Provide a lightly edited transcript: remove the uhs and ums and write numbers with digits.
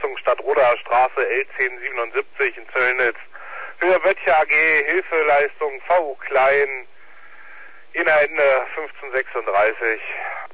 Richtung Stadtroder Straße L1077 in Zöllnitz. Höhe Böttcher AG, Hilfeleistung VU Klein, Inhaltende 1536.